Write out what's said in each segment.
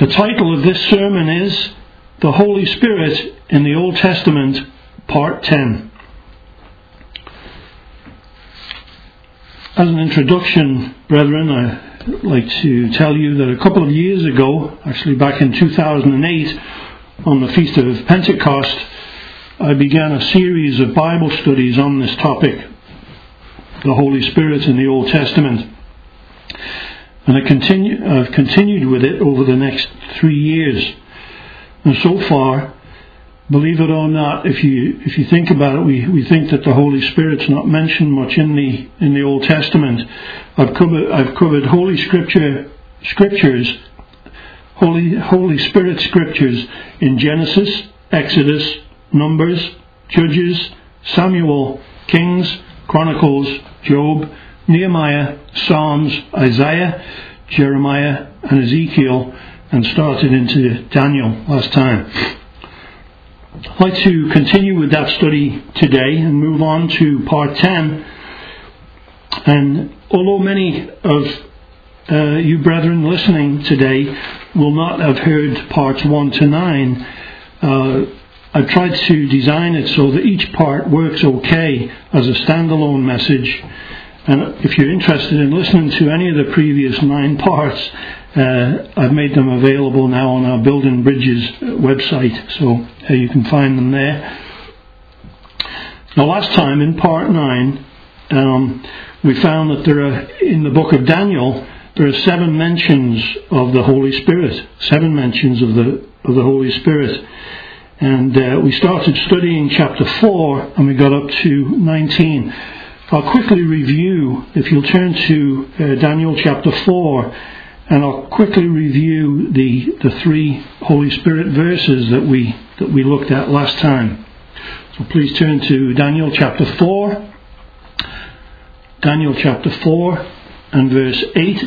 The title of this sermon is The Holy Spirit in the Old Testament, Part 10. As an introduction, brethren, I'd like to tell you that a couple of years ago, actually back in 2008, on the Feast of Pentecost, I began a series of Bible studies on this topic, the Holy Spirit in the Old Testament. And I've continued with it over the next 3 years. And so far, believe it or not, if you think about it, we think that the Holy Spirit's not mentioned much in the Old Testament. I've covered Holy Spirit scriptures in Genesis, Exodus, Numbers, Judges, Samuel, Kings, Chronicles, Job, Nehemiah, Psalms, Isaiah, Jeremiah, and Ezekiel, and started into Daniel last time. I'd like to continue with that study today and move on to part 10. And although many of you brethren listening today will not have heard parts 1 to 9, I've tried to design it so that each part works okay as a standalone message. And if you're interested in listening to any of the previous 9 parts, I've made them available now on our Building Bridges website, so you can find them there. Now, last time in part 9, we found that in the book of Daniel, there are 7 mentions of the Holy Spirit. 7 mentions of the Holy Spirit. And we started studying chapter 4, and we got up to 19. I'll quickly review, if you'll turn to Daniel chapter 4, and I'll quickly review the 3 Holy Spirit verses that we looked at last time. So please turn to Daniel chapter 4. Daniel chapter 4 and verse 8.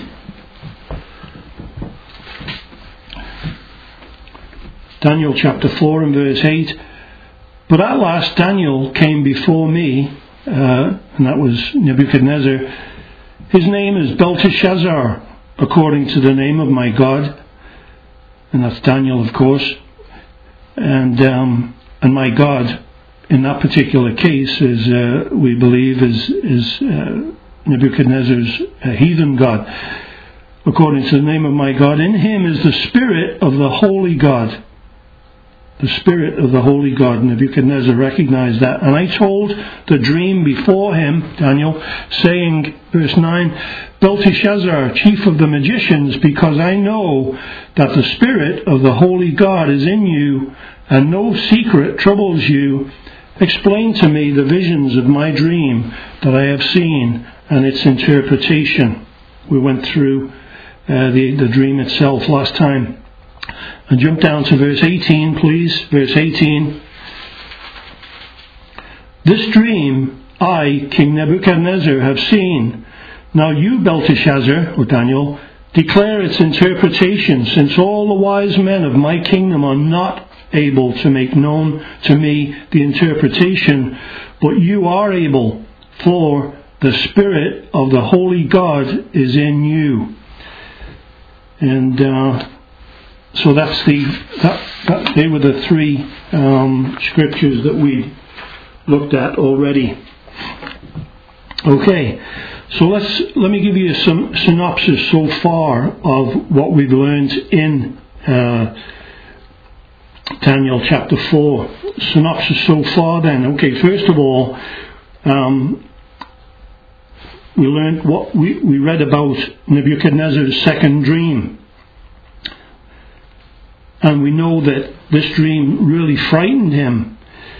Daniel chapter 4 and verse 8. But at last Daniel came before me, and that was Nebuchadnezzar. His name is Belteshazzar, according to the name of my God. And that's Daniel, of course. And my God, in that particular case, is we believe is Nebuchadnezzar's heathen god. According to the name of my God, in him is the Spirit of the Holy God. The Spirit of the Holy God. Nebuchadnezzar recognized that. And I told the dream before him, Daniel, saying, verse 9, Belteshazzar, chief of the magicians, because I know that the Spirit of the Holy God is in you, and no secret troubles you. Explain to me the visions of my dream that I have seen and its interpretation. We went through the dream itself last time. And jump down to verse 18, please. Verse 18. This dream I, King Nebuchadnezzar, have seen. Now you, Belteshazzar, or Daniel, declare its interpretation, since all the wise men of my kingdom are not able to make known to me the interpretation, but you are able, for the Spirit of the Holy God is in you. And so they were the 3 scriptures that we looked at already. Okay, so let me give you some synopsis so far of what we've learned in Daniel chapter 4. Synopsis so far then. Okay, first of all, we learned what we read about Nebuchadnezzar's second dream. And we know that this dream really frightened him.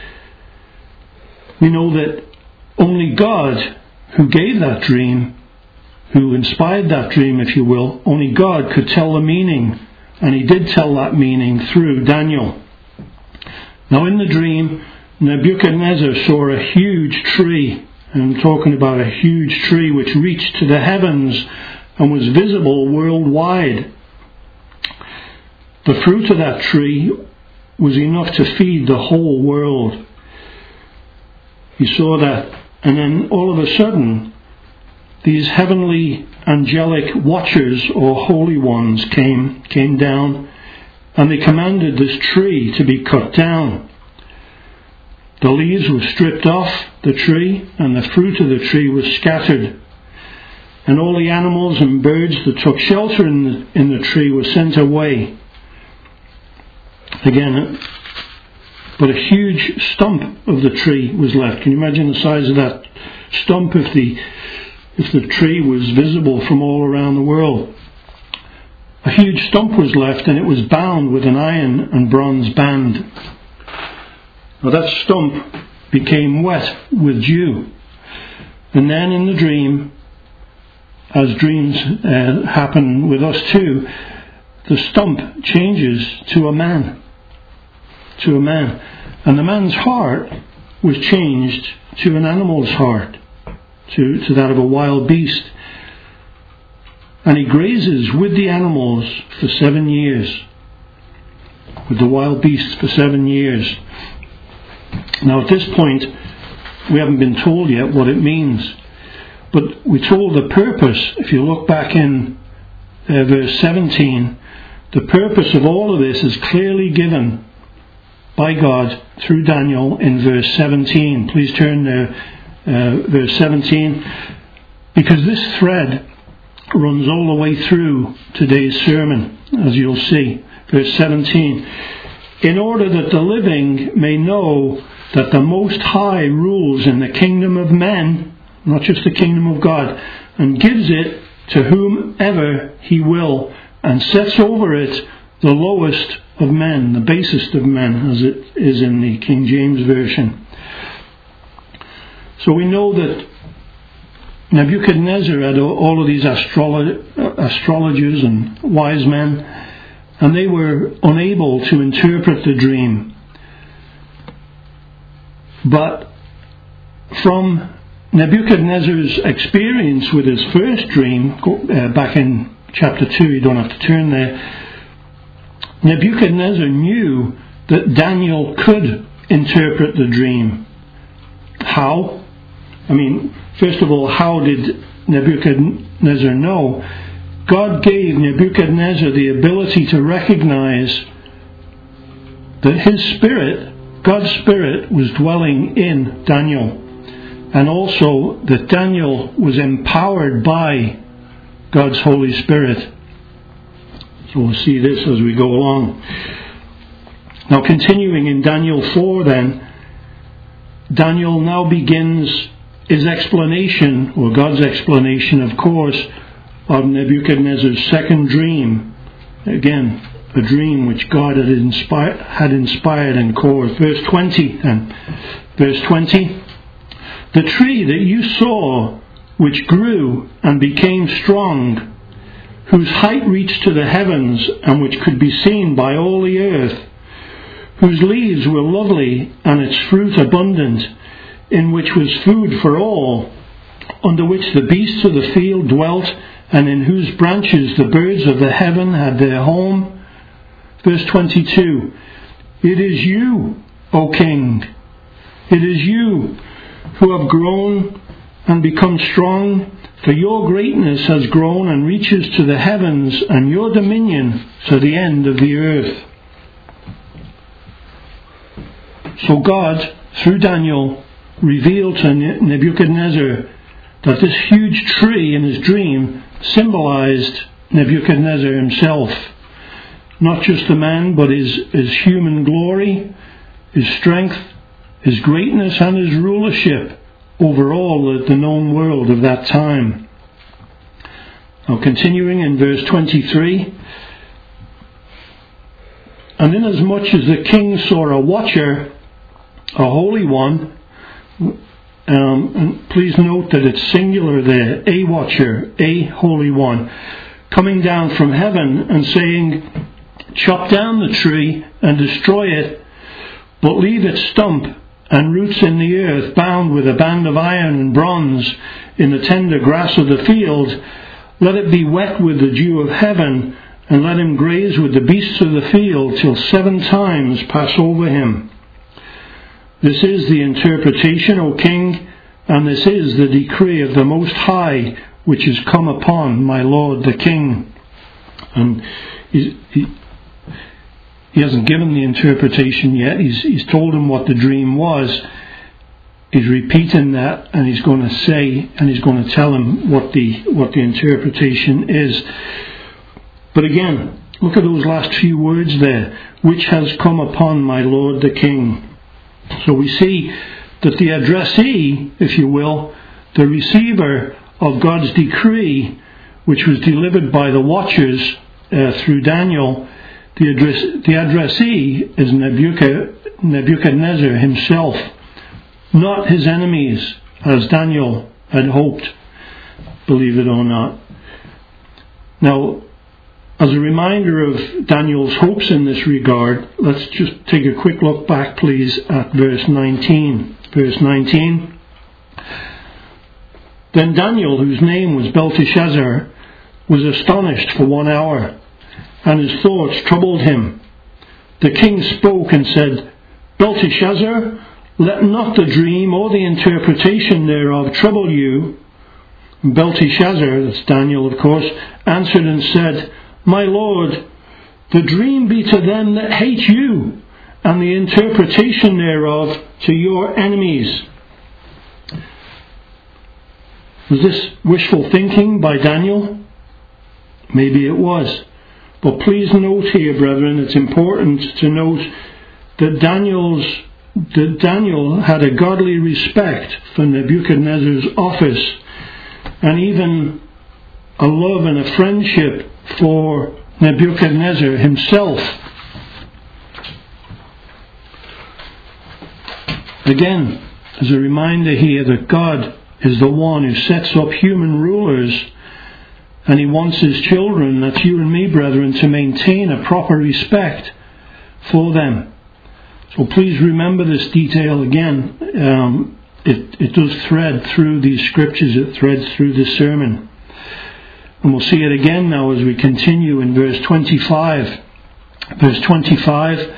We know that only God, who gave that dream, who inspired that dream, if you will, only God could tell the meaning. And he did tell that meaning through Daniel. Now in the dream, Nebuchadnezzar saw a huge tree. And I'm talking about a huge tree which reached to the heavens and was visible worldwide. The fruit of that tree was enough to feed the whole world. He saw that, and then all of a sudden, these heavenly angelic watchers or holy ones came down and they commanded this tree to be cut down. The leaves were stripped off the tree, and the fruit of the tree was scattered. And all the animals and birds that took shelter in the tree were sent away. Again, but a huge stump of the tree was left. Can you imagine the size of that stump if the tree was visible from all around the world? A huge stump was left, and it was bound with an iron and bronze band. Now that stump became wet with dew. And then in the dream, as dreams happen with us too, the stump changes to a man. To a man. And the man's heart was changed to an animal's heart, to that of a wild beast. And he grazes with the animals for 7 years, with the wild beasts for 7 years. Now at this point, we haven't been told yet what it means. But we're told the purpose. If you look back in verse 17, the purpose of all of this is clearly given by God through Daniel in verse 17. Please turn there, verse 17, because this thread runs all the way through today's sermon, as you'll see. Verse 17, in order that the living may know that the Most High rules in the kingdom of men, not just the kingdom of God, and gives it to whomever he will, and sets over it the lowest of men, the basest of men, as it is in the King James Version. So we know that Nebuchadnezzar had all of these astrologers and wise men, and they were unable to interpret the dream. But from Nebuchadnezzar's experience with his first dream, back in chapter 2, you don't have to turn there, Nebuchadnezzar knew that Daniel could interpret the dream. How? I mean, first of all, how did Nebuchadnezzar know? God gave Nebuchadnezzar the ability to recognize that his spirit, God's spirit, was dwelling in Daniel. And also that Daniel was empowered by God's Holy Spirit. So we'll see this as we go along. Now continuing in Daniel 4 then, Daniel now begins his explanation, or God's explanation, of course, of Nebuchadnezzar's second dream. Again, a dream which God had inspired and caused. Verse 20 then. Verse 20. The tree that you saw, which grew and became strong, whose height reached to the heavens and which could be seen by all the earth, whose leaves were lovely and its fruit abundant, in which was food for all, under which the beasts of the field dwelt, and in whose branches the birds of the heaven had their home. Verse 22, it is you, O King, it is you who have grown and become strong, for your greatness has grown and reaches to the heavens, and your dominion to the end of the earth. So God, through Daniel, revealed to Nebuchadnezzar that this huge tree in his dream symbolized Nebuchadnezzar himself. Not just the man, but his human glory, his strength, his greatness, and his rulership over all the known world of that time. Now continuing in verse 23, and inasmuch as the king saw a watcher, a holy one, and please note that it's singular there, a watcher, a holy one, coming down from heaven and saying, chop down the tree and destroy it, but leave its stump and roots in the earth, bound with a band of iron and bronze in the tender grass of the field. Let it be wet with the dew of heaven, and let him graze with the beasts of the field till 7 times pass over him. This is the interpretation, O King, and this is the decree of the Most High, which is come upon my Lord the King. And He hasn't given the interpretation yet. He's told him what the dream was. He's repeating that, and he's going to tell him what the interpretation is. But again, look at those last few words there. Which has come upon my Lord the King. So we see that the addressee, if you will, the receiver of God's decree, which was delivered by the watchers through Daniel, the addressee is Nebuchadnezzar himself, not his enemies, as Daniel had hoped, believe it or not. Now, as a reminder of Daniel's hopes in this regard, let's just take a quick look back, please, at verse 19. Verse 19. Then Daniel, whose name was Belteshazzar, was astonished for 1 hour, and his thoughts troubled him. The king spoke and said, Belteshazzar, let not the dream or the interpretation thereof trouble you. And Belteshazzar, that's Daniel of course, answered and said, My Lord, the dream be to them that hate you, and the interpretation thereof to your enemies. Was this wishful thinking by Daniel? Maybe it was. But please note here, brethren, it's important to note that Daniel had a godly respect for Nebuchadnezzar's office, and even a love and a friendship for Nebuchadnezzar himself. Again, as a reminder here that God is the one who sets up human rulers, and he wants his children, that's you and me, brethren, to maintain a proper respect for them. So please remember this detail again. It does thread through these scriptures, it threads through this sermon. And we'll see it again now as we continue in verse 25. Verse 25,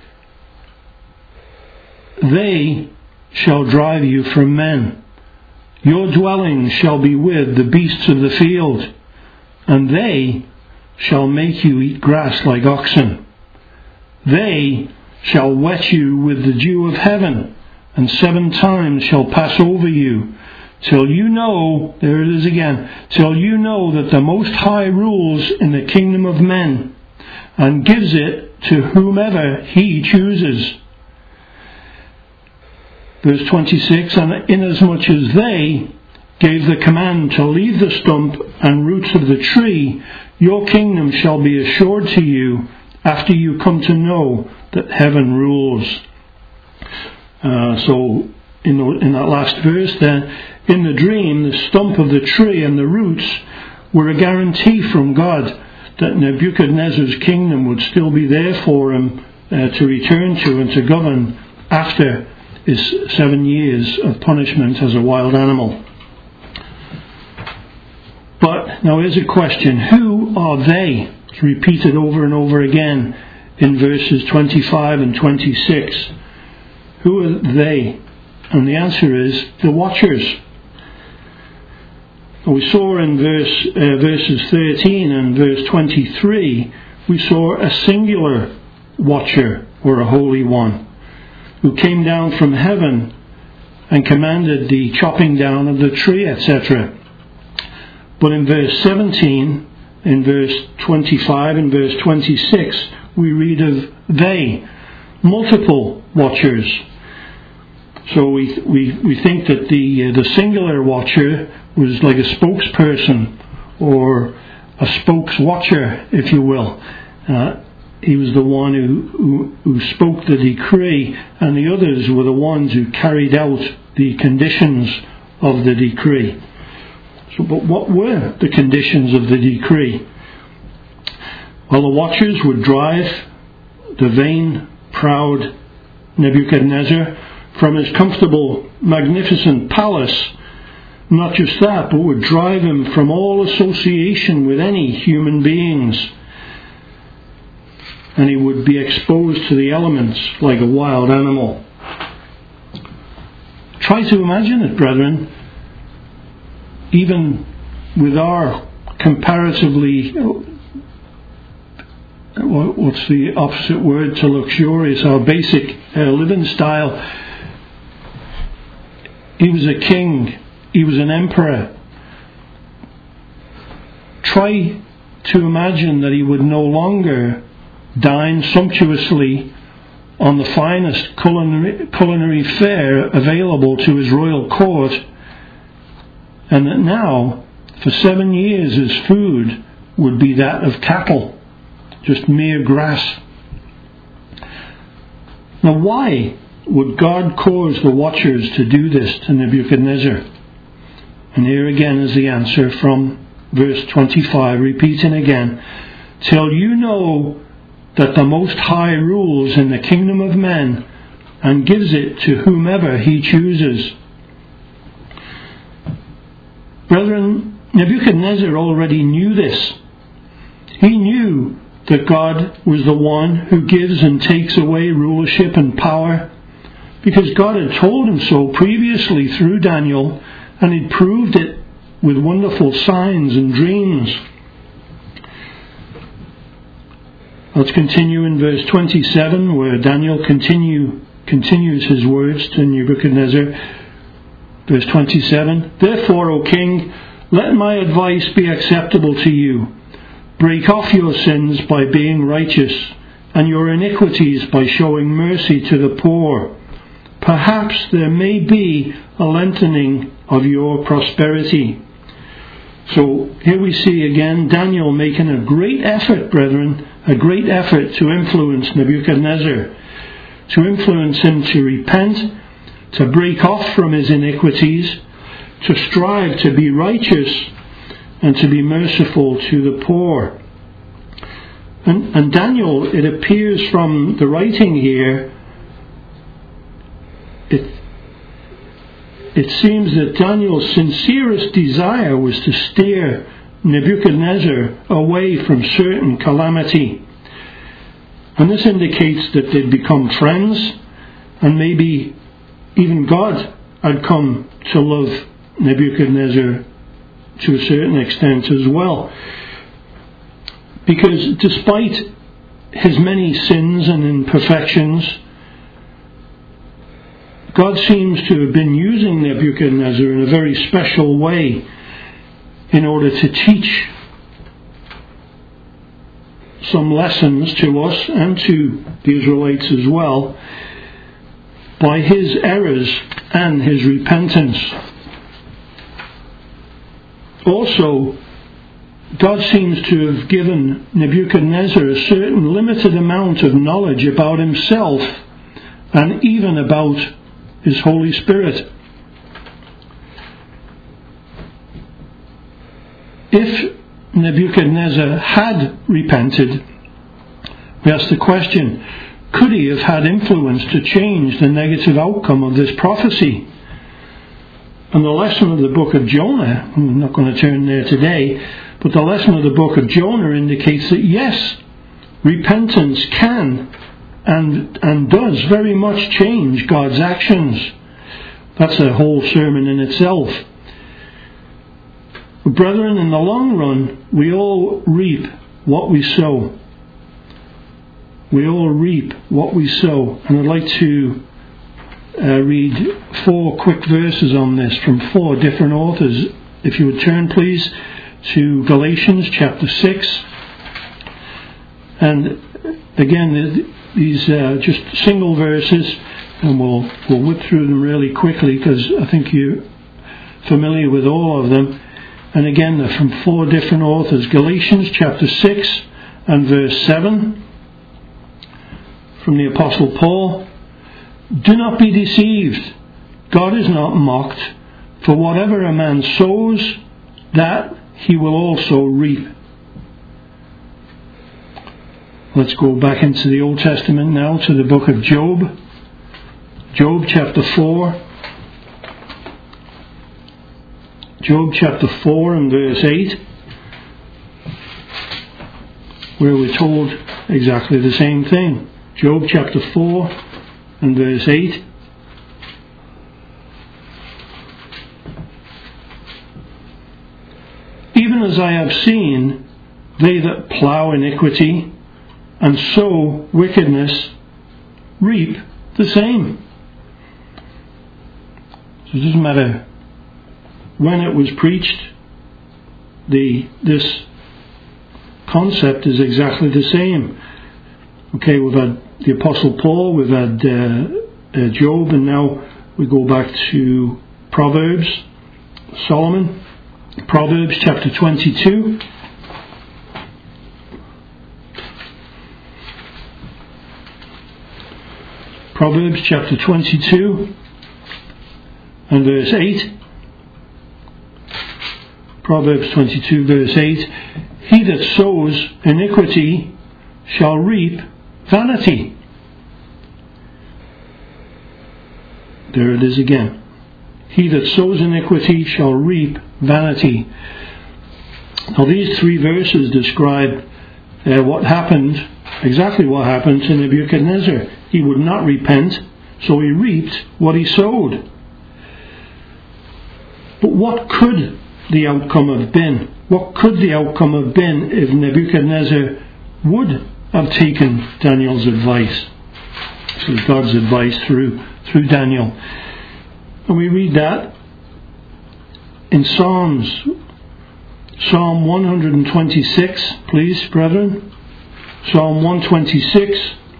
they shall drive you from men. Your dwelling shall be with the beasts of the field, and they shall make you eat grass like oxen. They shall wet you with the dew of heaven, and 7 times shall pass over you, till you know, there it is again, till you know that the Most High rules in the kingdom of men, and gives it to whomever he chooses. Verse 26, and inasmuch as they gave the command to leave the stump and roots of the tree, your kingdom shall be assured to you after you come to know that heaven rules. So in that last verse then, in the dream, the stump of the tree and the roots were a guarantee from God that Nebuchadnezzar's kingdom would still be there for him to return to and to govern after his 7 years of punishment as a wild animal. But now here's a question. Who are they? It's repeated over and over again in verses 25 and 26. Who are they? And the answer is the watchers. We saw in verses 13 and verse 23, we saw a singular watcher, or a holy one, who came down from heaven and commanded the chopping down of the tree, etc. But in verse 17, in verse 25 and verse 26, we read of they, multiple watchers. So we think that the singular watcher was like a spokesperson or a spokeswatcher, if you will. He was the one who spoke the decree, and the others were the ones who carried out the conditions of the decree. So, but what were the conditions of the decree? Well, the watchers would drive the vain, proud Nebuchadnezzar from his comfortable, magnificent palace. Not just that, but would drive him from all association with any human beings. And he would be exposed to the elements like a wild animal. Try to imagine it, brethren. Even with our comparatively what's the opposite word to luxurious, our basic living style. He was a king, he was an emperor. Try to imagine that he would no longer dine sumptuously on the finest culinary fare available to his royal court, and that now, for 7 years, his food would be that of cattle, just mere grass. Now, why would God cause the watchers to do this to Nebuchadnezzar? And here again is the answer from verse 25, repeating again, till you know that the Most High rules in the kingdom of men and gives it to whomever he chooses. Brethren, Nebuchadnezzar already knew this. He knew that God was the one who gives and takes away rulership and power, because God had told him so previously through Daniel, and he'd proved it with wonderful signs and dreams. Let's continue in verse 27, where Daniel continues his words to Nebuchadnezzar. Verse 27, therefore, O king, let my advice be acceptable to you. Break off your sins by being righteous, and your iniquities by showing mercy to the poor. Perhaps there may be a lengthening of your prosperity. So here we see again Daniel making a great effort, brethren, a great effort to influence Nebuchadnezzar, to influence him to repent, to break off from his iniquities, to strive to be righteous, and to be merciful to the poor. And Daniel, it appears from the writing here, it seems that Daniel's sincerest desire was to steer Nebuchadnezzar away from certain calamity. And this indicates that they'd become friends, and maybe even God had come to love Nebuchadnezzar to a certain extent as well. Because despite his many sins and imperfections, God seems to have been using Nebuchadnezzar in a very special way in order to teach some lessons to us and to the Israelites as well by his errors and his repentance. Also, God seems to have given Nebuchadnezzar a certain limited amount of knowledge about himself and even about his Holy Spirit. If Nebuchadnezzar had repented, we ask the question, could he have had influence to change the negative outcome of this prophecy? And the lesson of the book of Jonah, I'm not going to turn there today, but the lesson of the book of Jonah indicates that yes, repentance can and does very much change God's actions. That's a whole sermon in itself. But brethren, in the long run, we all reap what we sow. We all reap what we sow. And I'd like to read 4 quick verses on this from 4 different authors. If you would turn, please, to Galatians chapter 6. And again, these just single verses, and we'll whip through them really quickly because I think you're familiar with all of them. And again, they're from 4 different authors. Galatians chapter 6 and verse 7 from the Apostle Paul. Do not be deceived. God is not mocked. For whatever a man sows, that he will also reap. Let's go back into the Old Testament now to the book of Job. Job chapter 4. Job chapter 4 and verse 8, where we're told exactly the same thing. Job chapter 4 and verse 8. Even as I have seen, they that plough iniquity and sow wickedness reap the same. So it doesn't matter when it was preached, this concept is exactly the same. Okay, we've had the Apostle Paul, we've had Job, and now we go back to Proverbs, Solomon. Proverbs chapter 22. Proverbs chapter 22 and verse 8. Proverbs 22 verse 8. He that sows iniquity shall reap vanity. There it is again. He that sows iniquity shall reap vanity. Now these three verses describe what happened, exactly what happened to Nebuchadnezzar. He would not repent, so he reaped what he sowed. But what could the outcome have been? What could the outcome have been if Nebuchadnezzar would have taken Daniel's advice? This is God's advice through Daniel. And we read that in Psalm 126, please, brethren. Psalm 126.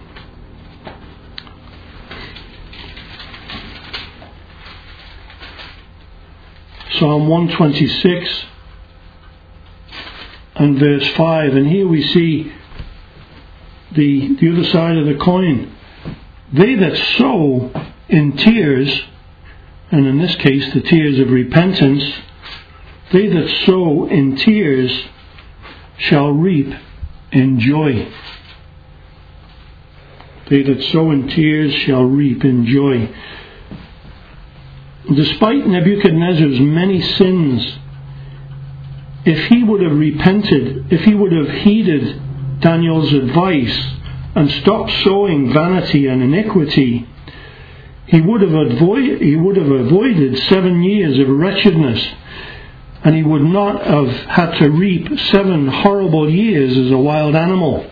Psalm 126 and verse 5. And here we see the other side of the coin. They that sow in tears, and in this case the tears of repentance, they that sow in tears shall reap in joy. They that sow in tears shall reap in joy. Despite Nebuchadnezzar's many sins, if he would have repented, if he would have heeded Daniel's advice and stopped sowing vanity and iniquity, he would have avoided 7 years of wretchedness, and he would not have had to reap 7 horrible years as a wild animal.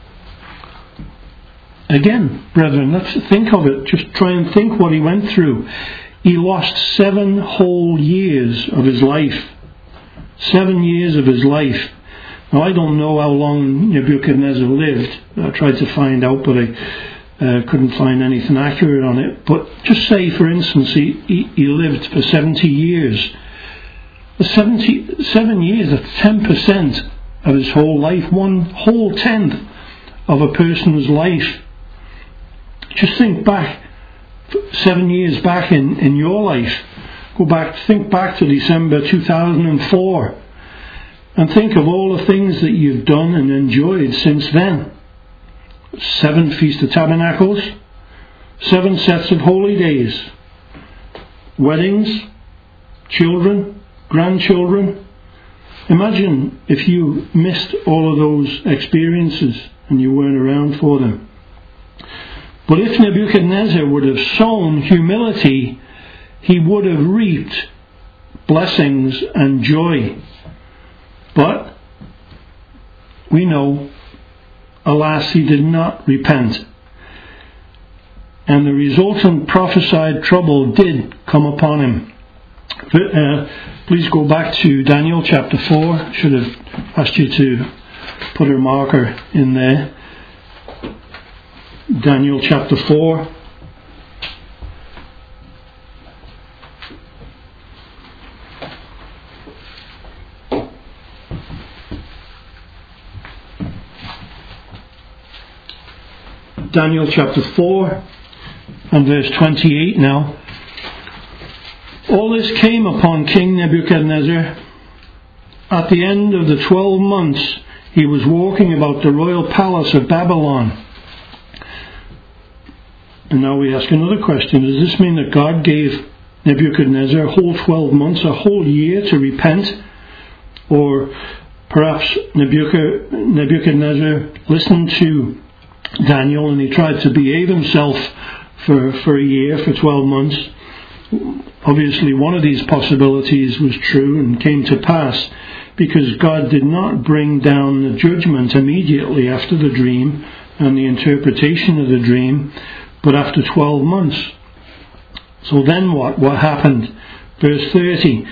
Again, brethren, let's think of it. Just try and think what he went through. He lost 7 whole years of his life. 7 years of his life. Now, I don't know how long Nebuchadnezzar lived. I tried to find out, but I couldn't find anything accurate on it. But just say, for instance, he lived for 70 years. 7 years, that's 10% of his whole life. 1/10 of a person's life. Just think back. 7 years back in your life. Think back to December 2004 and think of all the things that you've done and enjoyed since then. 7 Feast of Tabernacles, 7 sets of holy days, weddings, children, grandchildren. Imagine if you missed all of those experiences and you weren't around for them. But if Nebuchadnezzar would have sown humility, he would have reaped blessings and joy. But we know, alas, he did not repent. And the resultant prophesied trouble did come upon him. Please go back to Daniel chapter 4. I should have asked you to put a marker in there. Daniel chapter 4. Daniel chapter 4 and verse 28 now. All this came upon King Nebuchadnezzar. At the end of the 12 months, he was walking about the royal palace of Babylon. And now we ask another question. Does this mean that God gave Nebuchadnezzar a whole 12 months, a whole year to repent? Or perhaps Nebuchadnezzar listened to Daniel and he tried to behave himself for a year, for 12 months. Obviously, one of these possibilities was true and came to pass, because God did not bring down the judgment immediately after the dream and the interpretation of the dream, but after 12 months. So then what happened? Verse 30.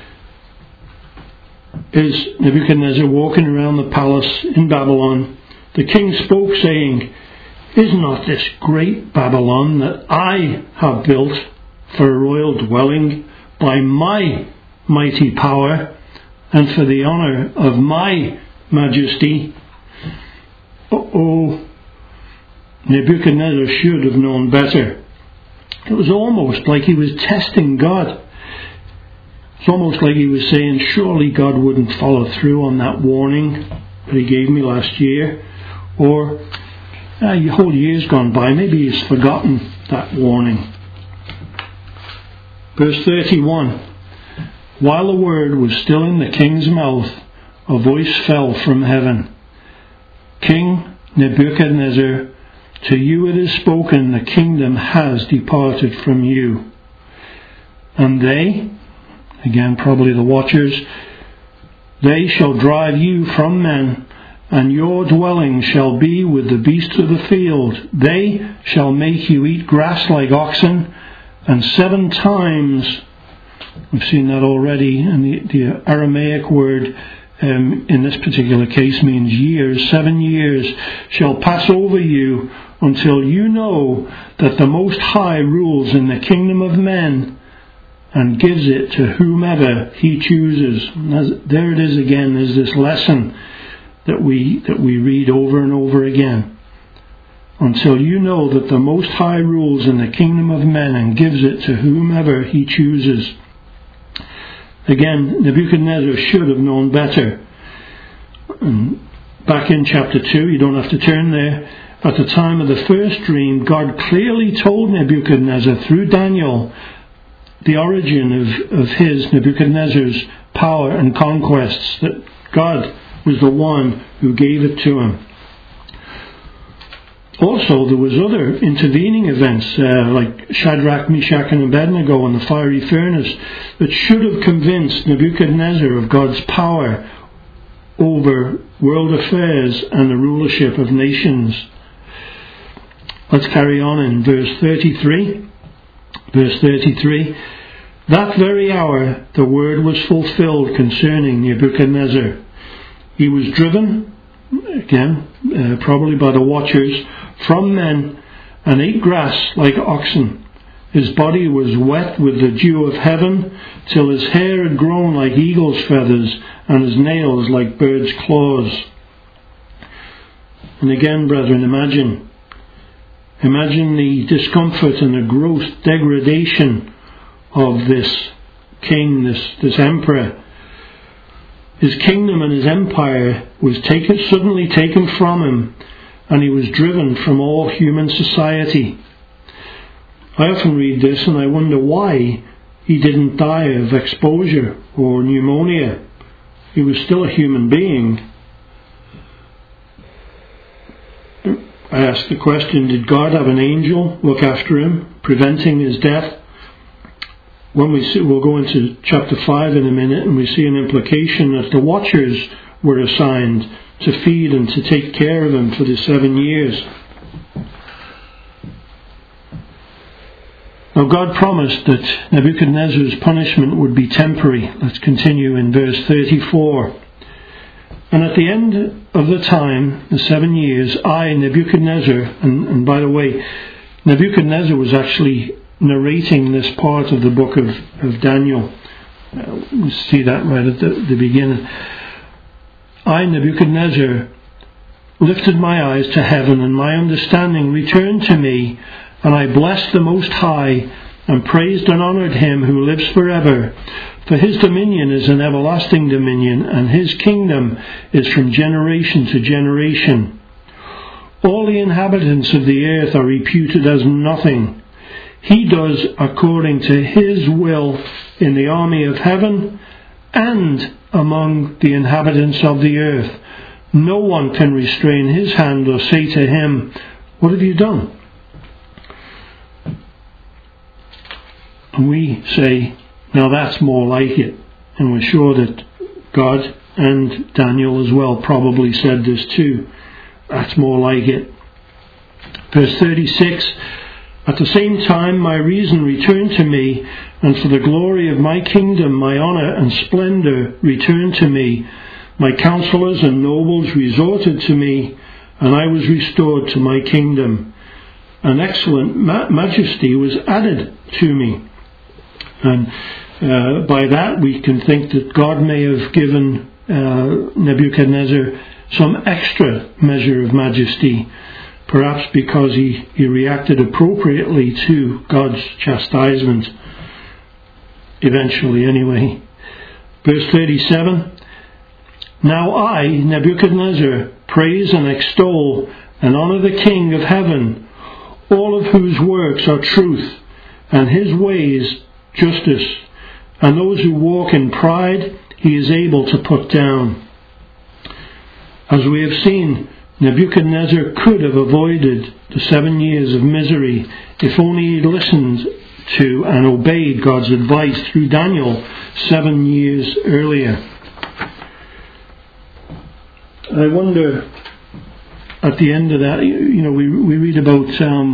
Is Nebuchadnezzar walking around the palace in Babylon. The king spoke, saying, "Is not this great Babylon that I have built for a royal dwelling by my mighty power and for the honour of my majesty?" Nebuchadnezzar should have known better. It was almost like he was testing God. It's almost like he was saying, surely God wouldn't follow through on that warning that he gave me last year. Or, a whole year's gone by, maybe he's forgotten that warning. Verse 31. While the word was still in the king's mouth, a voice fell from heaven. "King Nebuchadnezzar, to you it is spoken, the kingdom has departed from you. And they," again probably the watchers, "they shall drive you from men, and your dwelling shall be with the beasts of the field. They shall make you eat grass like oxen, and 7 times," we've seen that already, and the Aramaic word in this particular case means years, 7 years, "shall pass over you until you know that the Most High rules in the kingdom of men and gives it to whomever he chooses." And there it is again, there's this lesson that we read over and over again. Until you know that the Most High rules in the kingdom of men and gives it to whomever he chooses. Again, Nebuchadnezzar should have known better. And back in chapter 2, you don't have to turn there, at the time of the first dream, God clearly told Nebuchadnezzar through Daniel the origin of his, Nebuchadnezzar's, power and conquests, that God was the one who gave it to him. Also, there was other intervening events, like Shadrach, Meshach and Abednego in the fiery furnace, that should have convinced Nebuchadnezzar of God's power over world affairs and the rulership of nations. Let's carry on in verse 33. Verse 33. That very hour the word was fulfilled concerning Nebuchadnezzar. He was driven, again, probably by the watchers, from men, and ate grass like oxen. His body was wet with the dew of heaven, till his hair had grown like eagle's feathers, and his nails like birds' claws. And again, brethren, imagine the discomfort and the gross degradation of this king, this emperor. His kingdom and his empire was suddenly taken from him, and he was driven from all human society. I often read this and I wonder why he didn't die of exposure or pneumonia. He was still a human being. I ask the question, did God have an angel look after him, preventing his death? We'll go into chapter 5 in a minute, and we see an implication that the watchers were assigned to feed and to take care of him for the 7 years. Now God promised that Nebuchadnezzar's punishment would be temporary. Let's continue in verse 34. And at the end of the time, the 7 years, I, Nebuchadnezzar, and by the way, Nebuchadnezzar was actually narrating this part of the book of Daniel. We see that right at the beginning. I, Nebuchadnezzar, lifted my eyes to heaven, and my understanding returned to me, and I blessed the Most High, and praised and honoured him who lives forever. For his dominion is an everlasting dominion, and his kingdom is from generation to generation. All the inhabitants of the earth are reputed as nothing. He does according to his will in the army of heaven and among the inhabitants of the earth. No one can restrain his hand or say to him, "What have you done?" And we say, now that's more like it. And we're sure that God and Daniel as well probably said this too. That's more like it. Verse 36, at the same time my reason returned to me, and for the glory of my kingdom my honour and splendour returned to me. My counsellors and nobles resorted to me, and I was restored to my kingdom. An excellent majesty was added to me. And by that we can think that God may have given Nebuchadnezzar some extra measure of majesty, perhaps because he reacted appropriately to God's chastisement, eventually anyway. Verse 37, now I, Nebuchadnezzar, praise and extol and honour the King of heaven, all of whose works are truth, and his ways justice, and those who walk in pride he is able to put down. As we have seen, Nebuchadnezzar could have avoided the 7 years of misery if only he listened to and obeyed God's advice through Daniel 7 years earlier. I wonder, at the end of that, we read about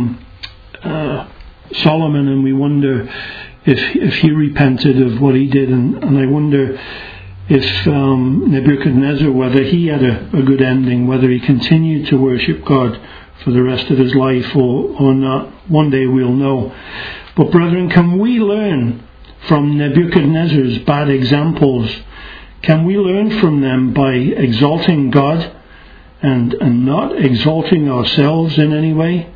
Solomon, and we wonder if he repented of what he did, and I wonder if Nebuchadnezzar, whether he had a good ending, whether he continued to worship God for the rest of his life or not. One day we'll know. But brethren, can we learn from Nebuchadnezzar's bad examples? Can we learn from them by exalting God and not exalting ourselves in any way?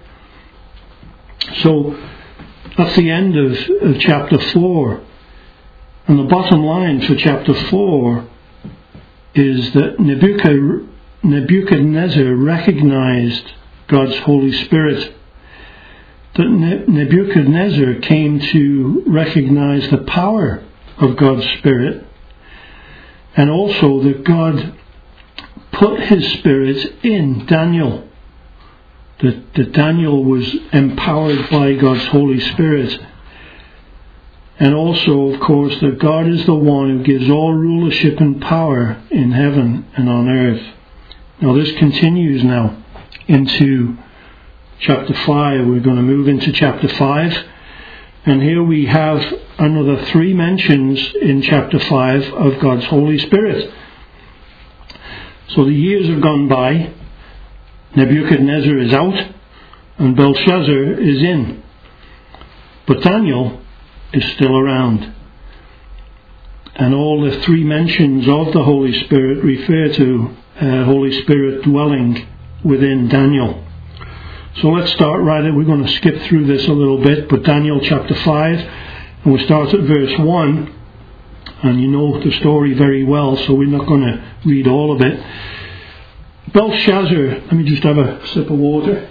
So that's the end of chapter 4. And the bottom line for chapter 4 is that Nebuchadnezzar recognized God's Holy Spirit. That Nebuchadnezzar came to recognize the power of God's Spirit, and also that God put his Spirit in Daniel. That Daniel was empowered by God's Holy Spirit. And also, of course, that God is the one who gives all rulership and power in heaven and on earth. Now this continues now into chapter 5. We're going to move into chapter 5. And here we have another 3 mentions in chapter 5 of God's Holy Spirit. So the years have gone by. Nebuchadnezzar is out and Belshazzar is in. But Daniel is still around. And all the 3 mentions of the Holy Spirit refer to Holy Spirit dwelling within Daniel. So let's start right at, we're going to skip through this a little bit, but Daniel chapter 5, and we'll start at verse 1. And you know the story very well, so we're not going to read all of it. Belshazzar, let me just have a sip of water.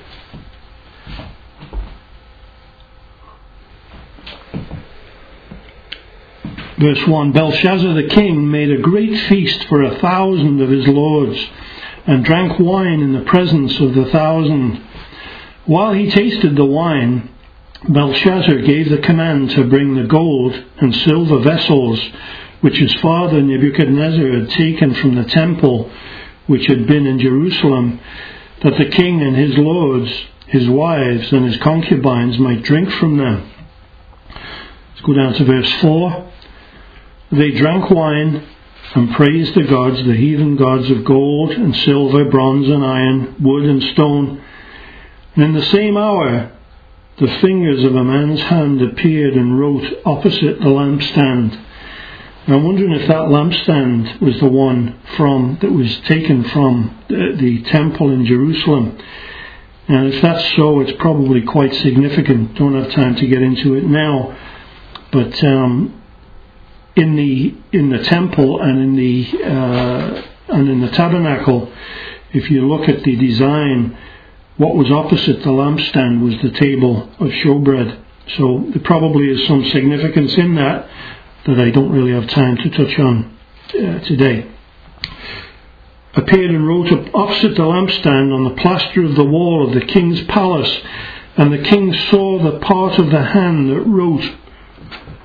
Verse 1, Belshazzar the king made a great feast for 1,000 of his lords, and drank wine in the presence of the 1,000. While he tasted the wine, Belshazzar gave the command to bring the gold and silver vessels which his father Nebuchadnezzar had taken from the temple which had been in Jerusalem, that the king and his lords, his wives and his concubines might drink from them. Let's go down to verse 4. They drank wine and praised the gods, the heathen gods of gold and silver, bronze and iron, wood and stone. And in the same hour the fingers of a man's hand appeared and wrote opposite the lampstand. And I'm wondering if that lampstand was the one that was taken from the temple in Jerusalem. And if that's so, it's probably quite significant. Don't have time to get into it now. But in the temple and in the tabernacle, if you look at the design, what was opposite the lampstand was the table of showbread. So there probably is some significance in that I don't really have time to touch on today. Appeared and wrote opposite the lampstand on the plaster of the wall of the king's palace, and the king saw the part of the hand that wrote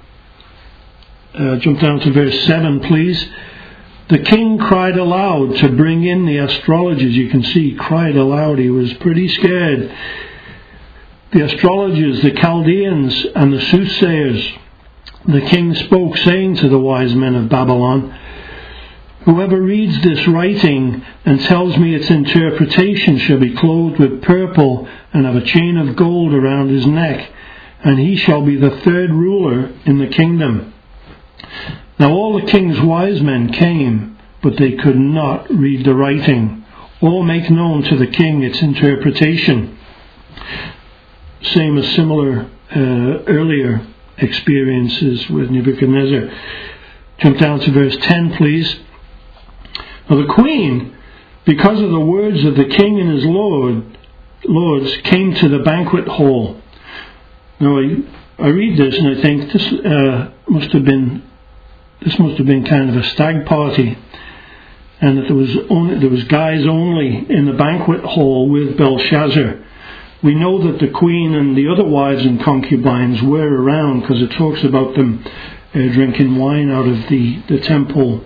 jump down to verse 7, please. The king cried aloud to bring in the astrologers. You can see, cried aloud. He was pretty scared. The astrologers, the Chaldeans, and the soothsayers. The king spoke, saying to the wise men of Babylon, whoever reads this writing and tells me its interpretation shall be clothed with purple and have a chain of gold around his neck, and he shall be the third ruler in the kingdom. Now all the king's wise men came, but they could not read the writing, or make known to the king its interpretation. Same as similar earlier experiences with Nebuchadnezzar. Jump down to verse 10, please. Now the queen, because of the words of the king and his lords, came to the banquet hall. Now I read this and I think this must have been kind of a stag party, and that there was guys only in the banquet hall with Belshazzar. We know that the queen and the other wives and concubines were around, because it talks about them drinking wine out of the temple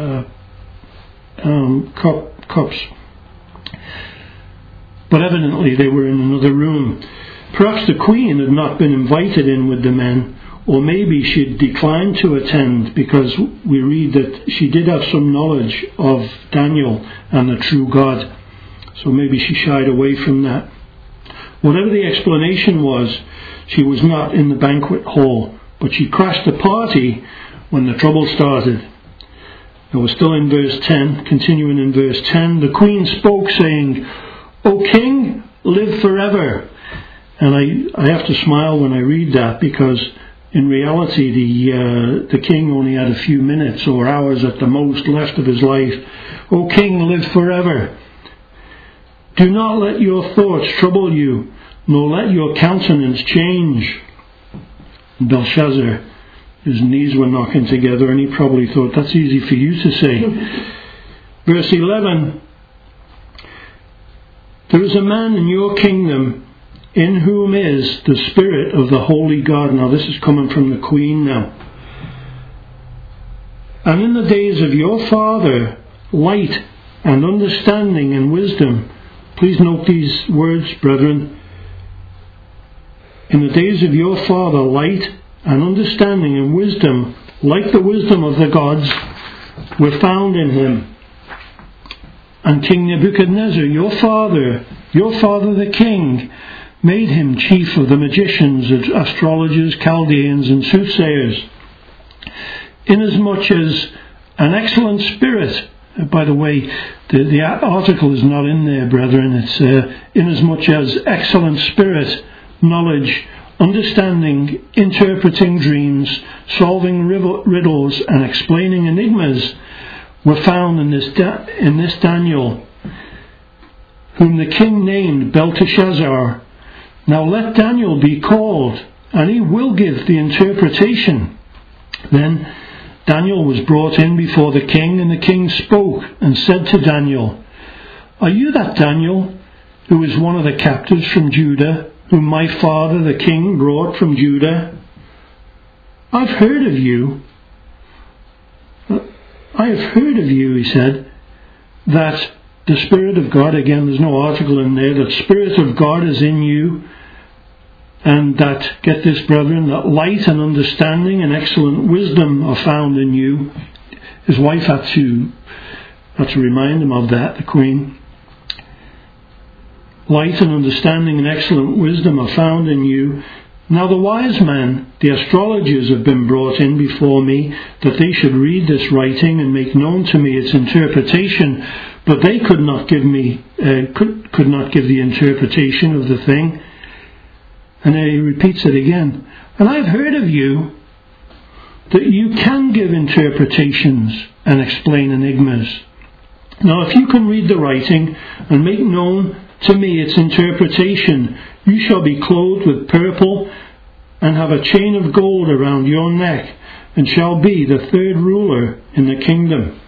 cups. But evidently they were in another room. Perhaps the queen had not been invited in with the men, or maybe she had declined to attend, because we read that she did have some knowledge of Daniel and the true God. So maybe she shied away from that. Whatever the explanation was, she was not in the banquet hall, but she crashed the party when the trouble started. Now we're still in verse 10, continuing in verse 10. The queen spoke, saying, O king, live forever. And I have to smile when I read that, because in reality the king only had a few minutes or hours at the most left of his life. O king, live forever. Do not let your thoughts trouble you, nor let your countenance change. Belshazzar, his knees were knocking together, and he probably thought, that's easy for you to say. Verse 11, there is a man in your kingdom in whom is the spirit of the holy God. Now this is coming from the queen now. And in the days of your father, light and understanding and wisdom. Please note these words, brethren. In the days of your father, light and understanding and wisdom, like the wisdom of the gods, were found in him. And King Nebuchadnezzar, your father the king, made him chief of the magicians, astrologers, Chaldeans, and soothsayers, inasmuch as an excellent spirit. By the way, the article is not in there, brethren. It's inasmuch as excellent spirit, knowledge, understanding, interpreting dreams, solving riddles, and explaining enigmas were found in this Daniel, whom the king named Belteshazzar. Now let Daniel be called, and he will give the interpretation. Then Daniel was brought in before the king, and the king spoke and said to Daniel, Are you that Daniel, who is one of the captives from Judah, whom my father the king brought from Judah? I've heard of you. I have heard of you, he said, that the Spirit of God, again there's no article in there, that Spirit of God is in you, and that, get this brethren, that light and understanding and excellent wisdom are found in you. His wife had to remind him of that, the queen. Light and understanding and excellent wisdom are found in you. Now the wise men, the astrologers, have been brought in before me, that they should read this writing and make known to me its interpretation, but they could not give the interpretation of the thing. And then he repeats it again. And I've heard of you that you can give interpretations and explain enigmas. Now if you can read the writing and make known to me its interpretation, you shall be clothed with purple and have a chain of gold around your neck, and shall be the third ruler in the kingdom.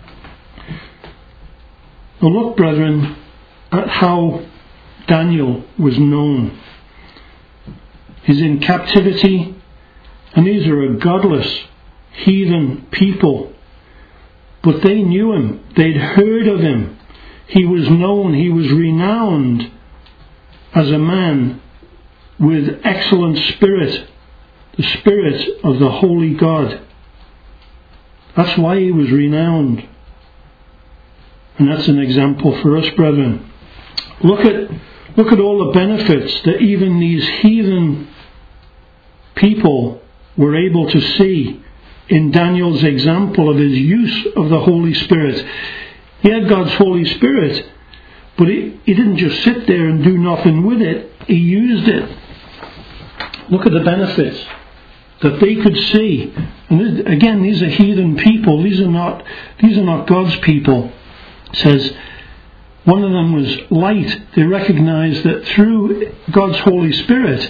Now look, brethren, at how Daniel was known. He's in captivity, and these are a godless heathen people. But they knew him. They'd heard of him. He was known. He was renowned as a man with excellent spirit, the Spirit of the Holy God. That's why he was renowned. And that's an example for us, brethren. Look at all the benefits that even these heathen people were able to see in Daniel's example of his use of the Holy Spirit. He had God's Holy Spirit, but he didn't just sit there and do nothing with it. He used it. Look at the benefits that they could see. And again, these are heathen people. These are not God's people. It says one of them was light. They recognized that through God's Holy Spirit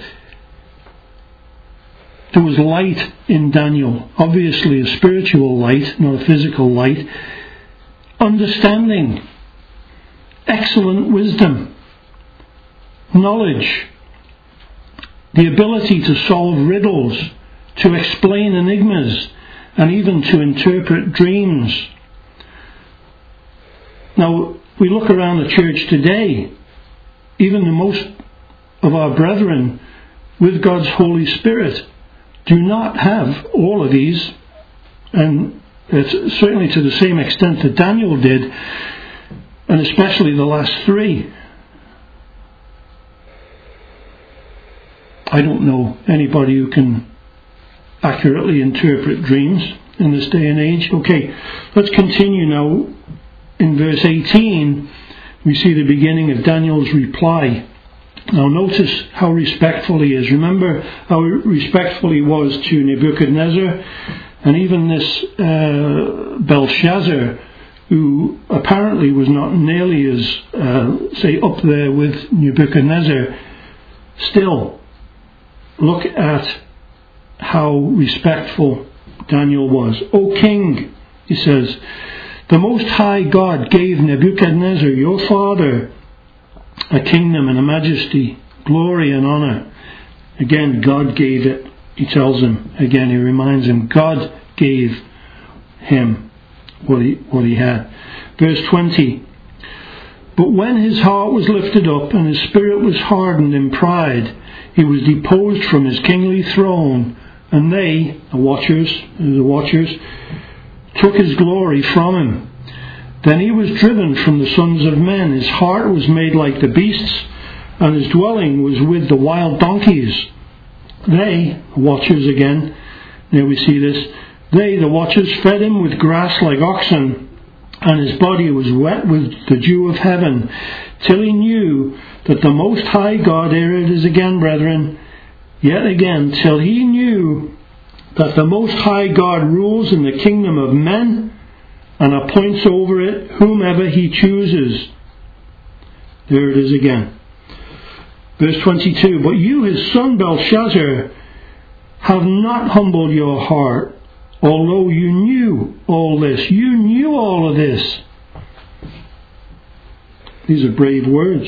there was light in Daniel. Obviously a spiritual light, not a physical light. Understanding, excellent wisdom, knowledge, the ability to solve riddles, to explain enigmas, and even to interpret dreams. Now, we look around the church today, even the most of our brethren with God's Holy Spirit do not have all of these, and it's certainly to the same extent that Daniel did, and especially the last three. I don't know anybody who can accurately interpret dreams in this day and age. Okay, let's continue now. In verse 18, we see the beginning of Daniel's reply. Now notice how respectful he is. Remember how respectful he was to Nebuchadnezzar, and even this Belshazzar, who apparently was not nearly as, up there with Nebuchadnezzar. Still, look at how respectful Daniel was. O king, he says, the Most High God gave Nebuchadnezzar, your father, a kingdom and a majesty, glory and honor. Again, God gave it. He tells him, again, he reminds him, God gave him what he had. Verse 20, but when his heart was lifted up and his spirit was hardened in pride, he was deposed from his kingly throne, and they, the watchers, took his glory from him. Then he was driven from the sons of men. His heart was made like the beasts, and his dwelling was with the wild donkeys. They, the watchers again, there we see this, they, the watchers, fed him with grass like oxen, and his body was wet with the dew of heaven, till he knew that the Most High God, here it is again, brethren, yet again, till he knew that the Most High God rules in the kingdom of men, and appoints over it whomever he chooses. There it is again. Verse 22, but you, his son Belshazzar, have not humbled your heart, although you knew all this. You knew all of this. These are brave words.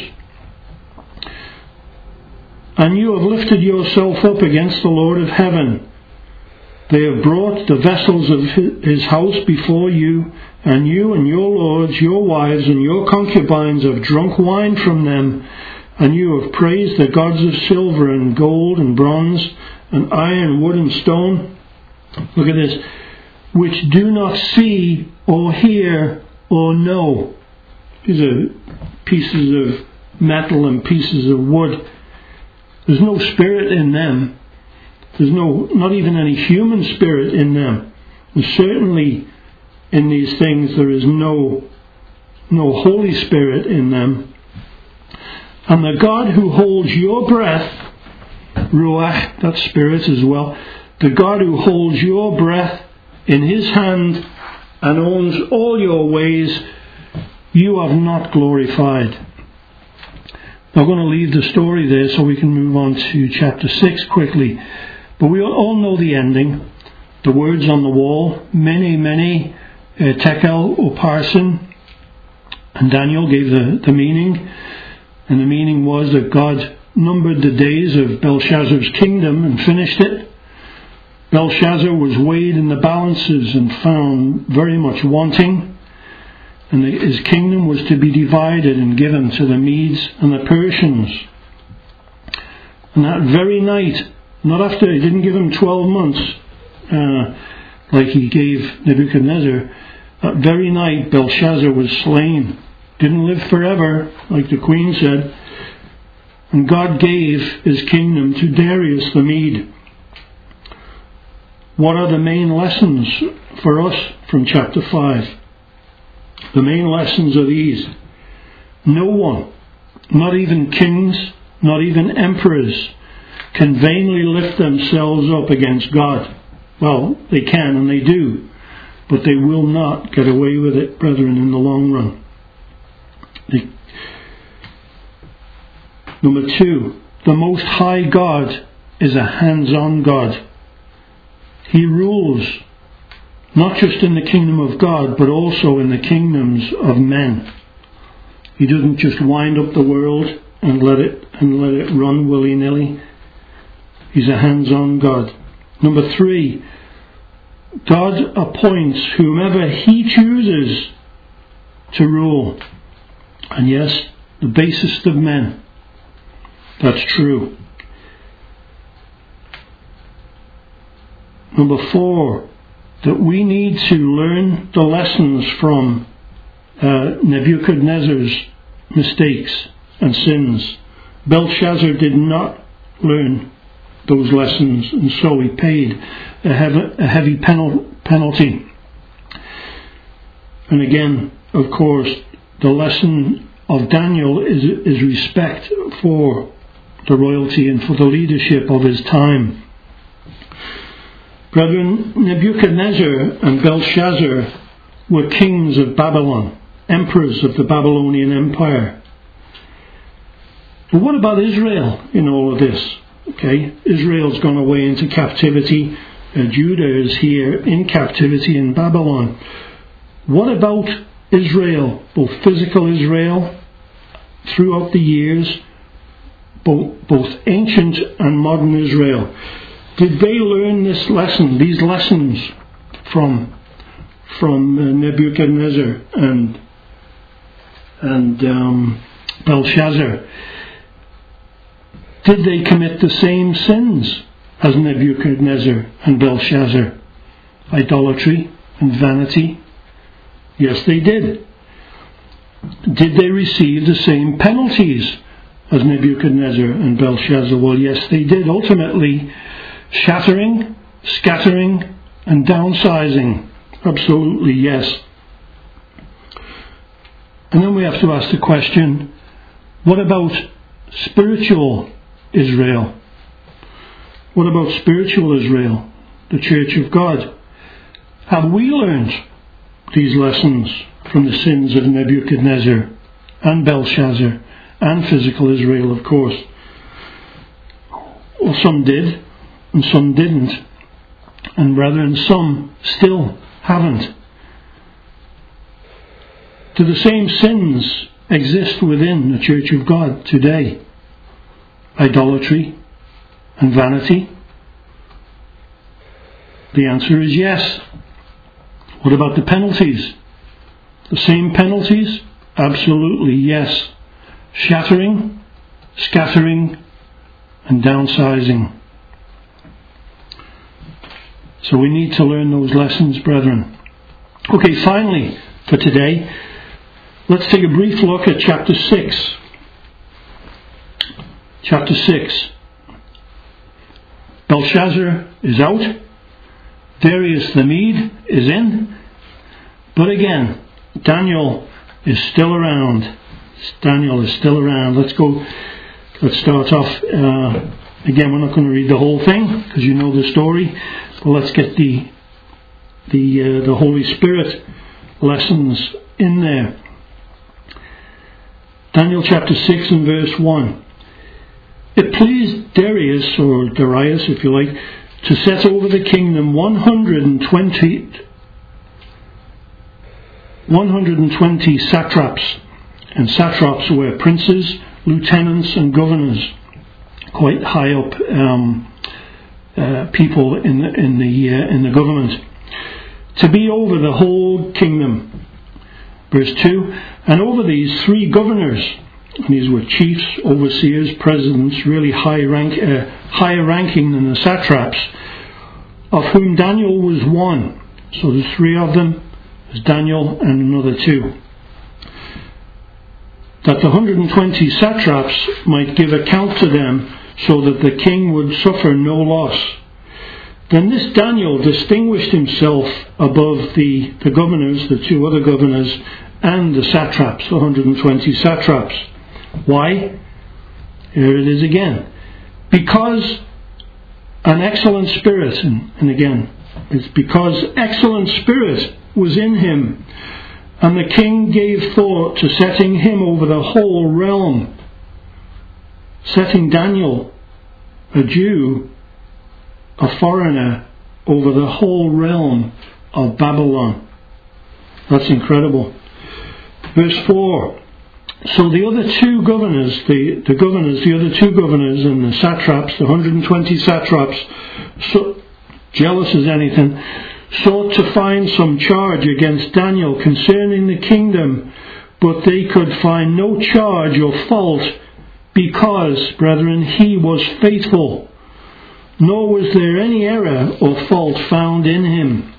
And you have lifted yourself up against the Lord of heaven. They have brought the vessels of his house before you, and you and your lords, your wives, and your concubines have drunk wine from them, and you have praised the gods of silver and gold and bronze and iron, wood and stone. Look at this. Which do not see or hear or know. These are pieces of metal and pieces of wood. There's no spirit in them. There's not even any human spirit in them. And certainly in these things there is no Holy Spirit in them. And the God who holds your breath, Ruach, that's spirit as well, the God who holds your breath in his hand and owns all your ways, you have not glorified. I'm going to leave the story there so we can move on to chapter 6 quickly. But we all know the ending. The words on the wall, many, tekel uparsin. And Daniel gave the meaning. And the meaning was that God numbered the days of Belshazzar's kingdom and finished it. Belshazzar was weighed in the balances and found very much wanting, and his kingdom was to be divided and given to the Medes and the Persians. And that very night, not after, he didn't give him 12 months like he gave Nebuchadnezzar, that very night Belshazzar was slain. Didn't live forever, like the queen said, and God gave his kingdom to Darius the Mede. What are the main lessons for us from chapter 5? The main lessons are these. No one, not even kings, not even emperors, can vainly lift themselves up against God. Well, they can and they do, but they will not get away with it, brethren, in the long run. Number 2, the Most High God is a hands-on God. He rules not just in the kingdom of God, but also in the kingdoms of men. He doesn't just wind up the world and let it run willy-nilly. He's a hands-on God. Number 3, God appoints whomever He chooses to rule. And yes, the basest of men. That's true. Number 4, that we need to learn the lessons from Nebuchadnezzar's mistakes and sins. Belshazzar did not learn those lessons, and so he paid a heavy penalty. And again, of course, the lesson of Daniel is respect for the royalty and for the leadership of his time. Brethren, Nebuchadnezzar and Belshazzar were kings of Babylon, emperors of the Babylonian Empire. But what about Israel in all of this? Okay, Israel's gone away into captivity. Judah is here in captivity in Babylon. What about Israel, both physical Israel throughout the years, both ancient and modern Israel? Did they learn these lessons from Nebuchadnezzar and Belshazzar? Did they commit the same sins as Nebuchadnezzar and Belshazzar? Idolatry and vanity? Yes, they did. Did they receive the same penalties as Nebuchadnezzar and Belshazzar? Well, yes, they did. Ultimately, shattering, scattering, and downsizing. Absolutely, yes. And then we have to ask the question, what about spiritual Israel? What about spiritual Israel, the Church of God? Have we learned these lessons from the sins of Nebuchadnezzar and Belshazzar and physical Israel, of course? Well, some did and some didn't, and brethren, some still haven't. Do the same sins exist within the Church of God today? Idolatry and vanity? The answer is yes. What about the penalties? The same penalties? Absolutely yes. Shattering, scattering, and downsizing. So we need to learn those lessons, brethren. Okay, finally, for today, let's take a brief look at chapter 6. Chapter 6. Belshazzar is out. Darius the Mede is in. But again, Daniel is still around. Daniel is still around. Let's start off. Again, we're not going to read the whole thing because you know the story. But let's get the Holy Spirit lessons in there. Daniel chapter 6 and verse 1. It pleased Darius, or Darius if you like, to set over the kingdom 120 satraps. And satraps were princes, lieutenants and governors, quite high up people in the government, to be over the whole kingdom. Verse 2, and over these 3 governors, and these were chiefs, overseers, presidents, really higher ranking than the satraps, of whom Daniel was one. So there's 3 of them. There's Daniel and another 2. That the 120 satraps might give account to them, so that the king would suffer no loss. Then this Daniel distinguished himself above the governors, the 2 other governors, and the satraps, the 120 satraps. Why? Here it is again. Because an excellent spirit, and again, it's because excellent spirit was in him, and the king gave thought to setting him over the whole realm, setting Daniel, a Jew, a foreigner, over the whole realm of Babylon. That's incredible. Verse 4. So the other 2 governors, the other 2 governors and the satraps, the 120 satraps, so jealous as anything, sought to find some charge against Daniel concerning the kingdom, but they could find no charge or fault, because, brethren, he was faithful, nor was there any error or fault found in him.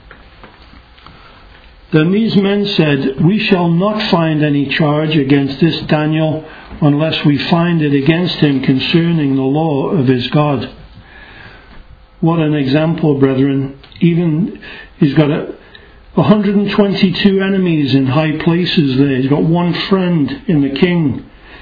Then these men said, we shall not find any charge against this Daniel, unless we find it against him concerning the law of his God. What an example, brethren. Even he's got 122 enemies in high places there. He's got 1 friend in the king.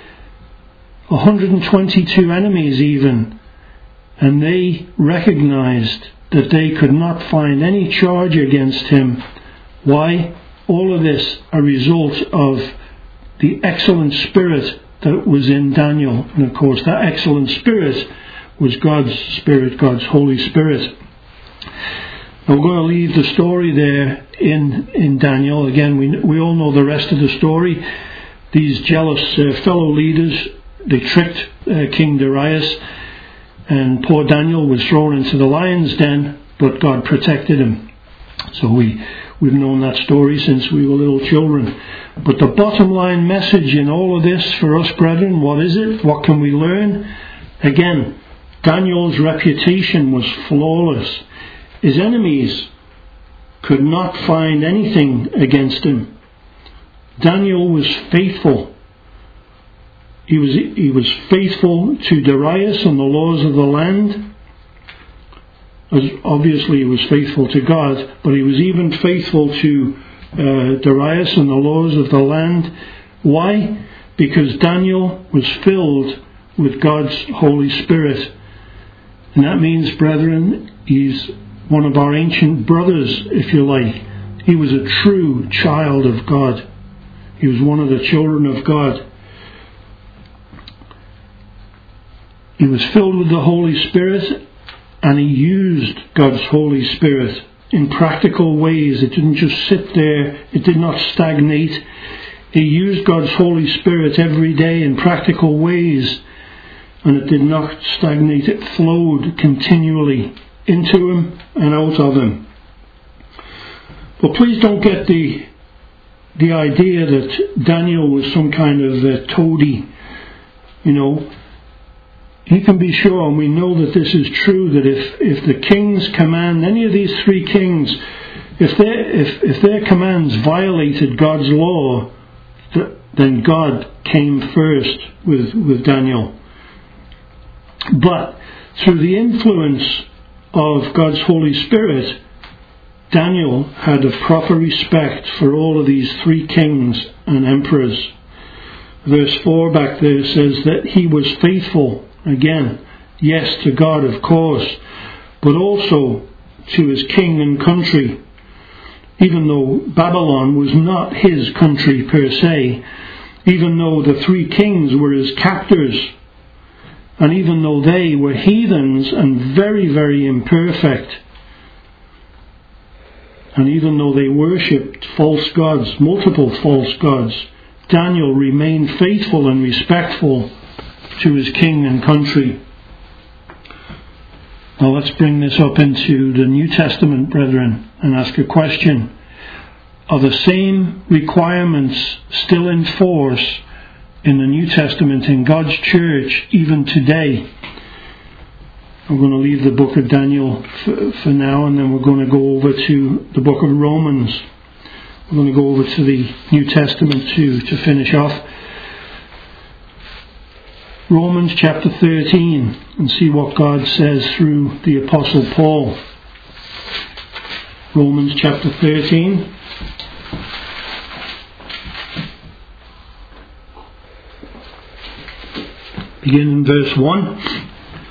122 enemies even. And they recognized that they could not find any charge against him. Why? All of this a result of the excellent spirit that was in Daniel. And of course that excellent spirit was God's Spirit, God's Holy Spirit. Now we're going to leave the story there in Daniel. Again, we all know the rest of the story. These jealous fellow leaders, they tricked King Darius, and poor Daniel was thrown into the lion's den, but God protected him. So we've known that story since we were little children. But the bottom line message in all of this for us, brethren, what is it? What can we learn? Again, Daniel's reputation was flawless. His enemies could not find anything against him. Daniel was faithful. He was faithful to Darius and the laws of the land. As obviously he was faithful to God, but he was even faithful to Darius and the laws of the land. Why? Because Daniel was filled with God's Holy Spirit. And that means, brethren, he's one of our ancient brothers, if you like. He was a true child of God. He was one of the children of God. He was filled with the Holy Spirit, and he used God's Holy Spirit in practical ways. It didn't just sit there. It did not stagnate. He used God's Holy Spirit every day in practical ways, and it did not stagnate. It flowed continually into him and out of him. But please don't get the idea that Daniel was some kind of toady. You know, he can be sure, and we know that this is true, that if the king's command, any of these 3 kings, if their commands violated God's law, then God came first with Daniel. But through the influence of God's Holy Spirit, Daniel had a proper respect for all of these 3 kings and emperors. Verse 4 back there says that he was faithful. Again, yes, to God, of course, but also to his king and country. Even though Babylon was not his country per se, even though the 3 kings were his captors, and even though they were heathens and very, very imperfect, and even though they worshipped false gods, multiple false gods, Daniel remained faithful and respectful to his king and country. Now let's bring this up into the New Testament, brethren, and ask a question. Are the same requirements still in force in the New Testament in God's church even today? I'm going to leave the book of Daniel for now, and then we're going to go over to the book of Romans. We're going to go over to the New Testament too to finish off. Romans chapter 13, and see what God says through the Apostle Paul. Romans chapter 13. Begin in verse 1.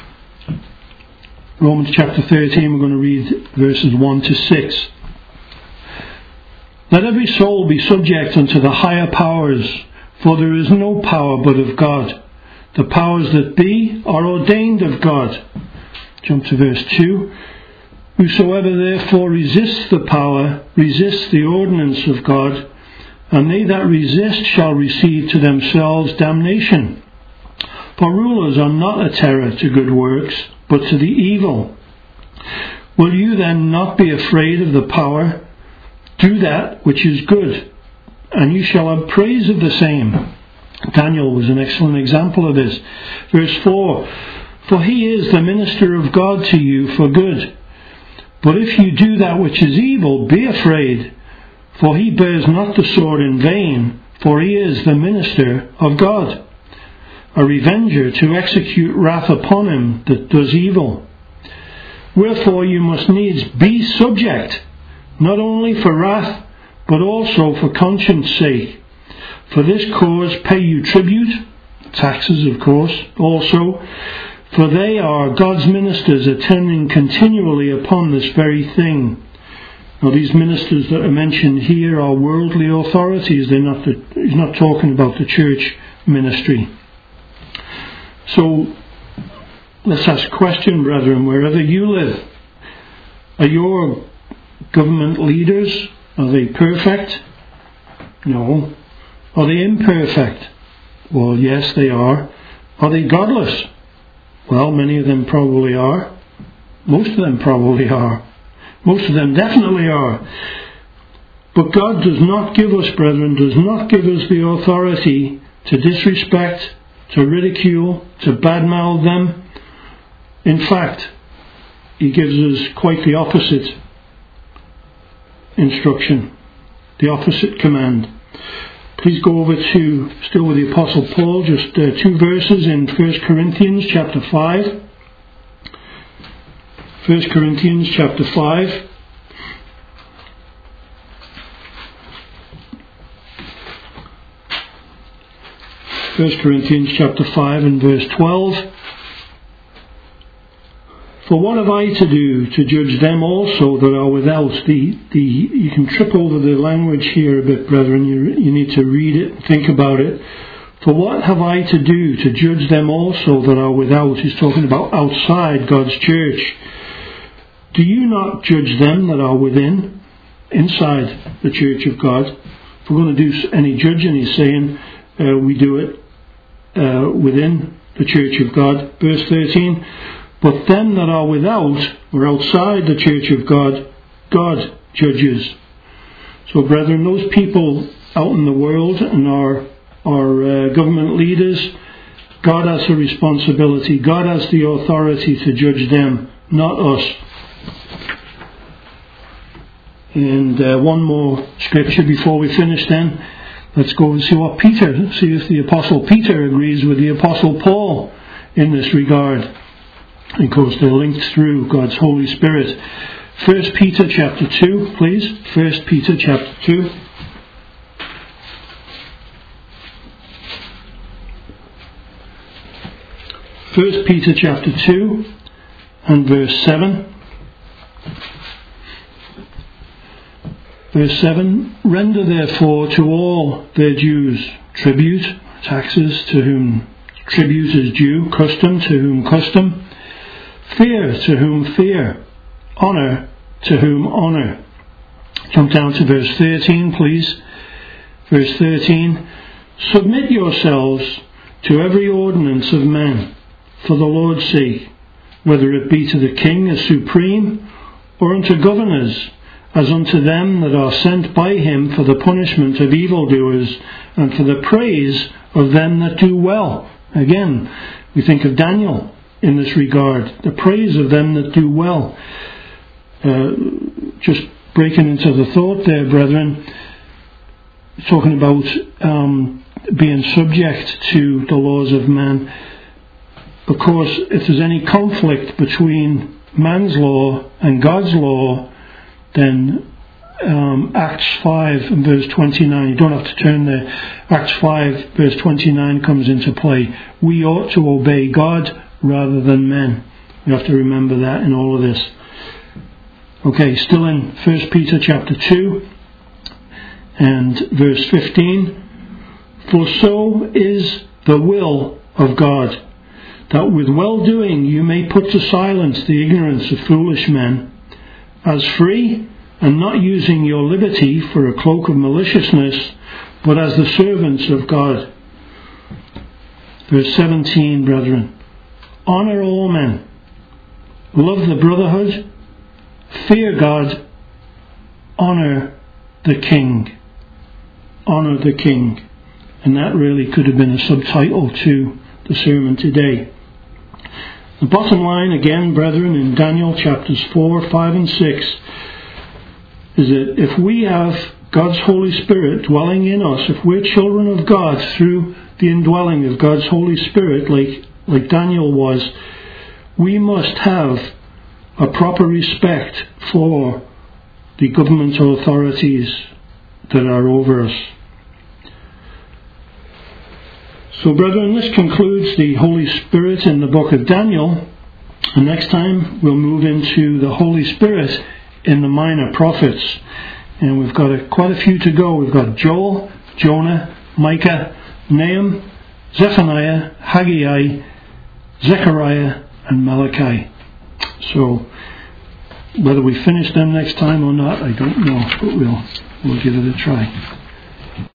Romans chapter 13, we're going to read verses 1 to 6. Let every soul be subject unto the higher powers, for there is no power but of God. The powers that be are ordained of God. Jump to verse 2. Whosoever therefore resists the power, resists the ordinance of God, and they that resist shall receive to themselves damnation. For rulers are not a terror to good works, but to the evil. Will you then not be afraid of the power? Do that which is good, and you shall have praise of the same. Daniel was an excellent example of this. Verse 4. For he is the minister of God to you for good. But if you do that which is evil, be afraid, for he bears not the sword in vain, for he is the minister of God, a revenger to execute wrath upon him that does evil. Wherefore you must needs be subject, not only for wrath, but also for conscience sake. For this cause pay you tribute, taxes of course, also, for they are God's ministers attending continually upon this very thing. Now these ministers that are mentioned here are worldly authorities. He's not talking about the church ministry. So let's ask a question, brethren, wherever you live. Are your government leaders, are they perfect? No. Are they imperfect? Well, yes, they are. Are they godless? Well, many of them probably are. Most of them probably are. Most of them definitely are. But God does not give us, brethren, does not give us the authority to disrespect, to ridicule, to badmouth them. In fact, He gives us quite the opposite instruction, the opposite command. Please go over to, still with the Apostle Paul, just 2 verses in 1 Corinthians chapter 5. 1 Corinthians chapter 5. First Corinthians chapter 5 and verse 12. For what have I to do to judge them also that are without? You can trip over the language here a bit, brethren. You need to read it and think about it. For what have I to do to judge them also that are without? He's talking about outside God's church. Do you not judge them that are within, inside the church of God? If we're going to do any judging, he's saying we do it within the church of God. Verse 13. But them that are without, or outside the church of God, God judges. So, brethren, those people out in the world and our government leaders, God has a responsibility. God has the authority to judge them, not us. And one more scripture before we finish then. Let's go and see if the Apostle Peter agrees with the Apostle Paul in this regard. Of course, they're linked through God's Holy Spirit. 1 Peter chapter 2, please. 1 Peter chapter 2. First Peter chapter 2 and verse 7. Verse 7. Render therefore to all their dues tribute, taxes to whom tribute is due, custom to whom custom, fear to whom fear, honour to whom honour. Jump down to verse 13, please. Verse 13. Submit yourselves to every ordinance of men for the Lord's sake, whether it be to the king as supreme, or unto governors, as unto them that are sent by him for the punishment of evildoers, and for the praise of them that do well. Again, we think of Daniel in this regard, the praise of them that do well. Just breaking into the thought there, brethren, talking about being subject to the laws of man. Of course, if there's any conflict between man's law and God's law, then Acts 5 and verse 29, you don't have to turn there, Acts 5 verse 29 comes into play. We ought to obey God rather than men. You have to remember that in all of this. Okay, still in 1 Peter chapter 2 and verse 15. For so is the will of God, that with well-doing you may put to silence the ignorance of foolish men, as free, and not using your liberty for a cloak of maliciousness, but as the servants of God. Verse 17, brethren. Honour all men. Love the brotherhood. Fear God. Honour the king. Honour the king. And that really could have been a subtitle to the sermon today. The bottom line again, brethren, in Daniel chapters 4, 5 and 6 is that if we have God's Holy Spirit dwelling in us, if we're children of God through the indwelling of God's Holy Spirit, like Daniel was, we must have a proper respect for the government authorities that are over us. So, brethren, this concludes the Holy Spirit in the book of Daniel. And next time we'll move into the Holy Spirit in the minor prophets. And we've got quite a few to go. We've got Joel, Jonah, Micah, Nahum, Zephaniah, Haggai, Zechariah, and Malachi. So, whether we finish them next time or not, I don't know, but we'll give it a try.